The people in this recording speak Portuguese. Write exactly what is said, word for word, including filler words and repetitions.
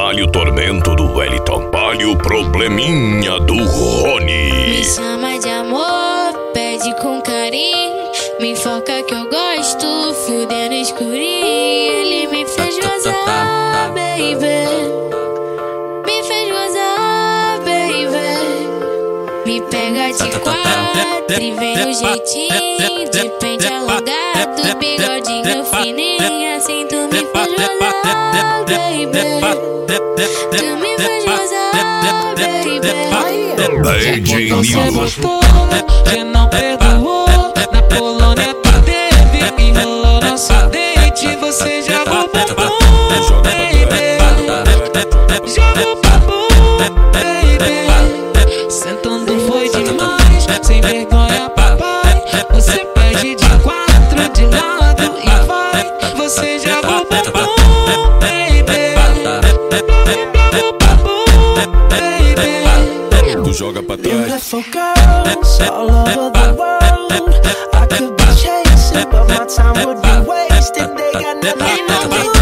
Espalhe o tormento do Wellington, espalhe o probleminha do Rony. Me chama de amor, pede com carinho, me foca que eu gosto, fudendo escurinho. Ele me fez gozar, baby, me fez gozar, baby. Me pega de quatro e vem no jeitinho, de pente alongado, bigodinho fininho, assim tu me faz gozar, baby. Tu me faz gozar, baby. D J Você Nilo. gostou, que não perdoou. Na Polônia tu teve, enrolou nosso date. Você joga o bumbum, baby. Joga o bumbum, baby. Sentando foi demais, sem vergonha papai. Você pede de quatro, de lado e vai. Você joga o bumbum, baby. Joga o bumbum, baby. Tu joga pra trás. Beautiful girls all over the world. I could be chasing, but my time would be wasted. They got nothing to do.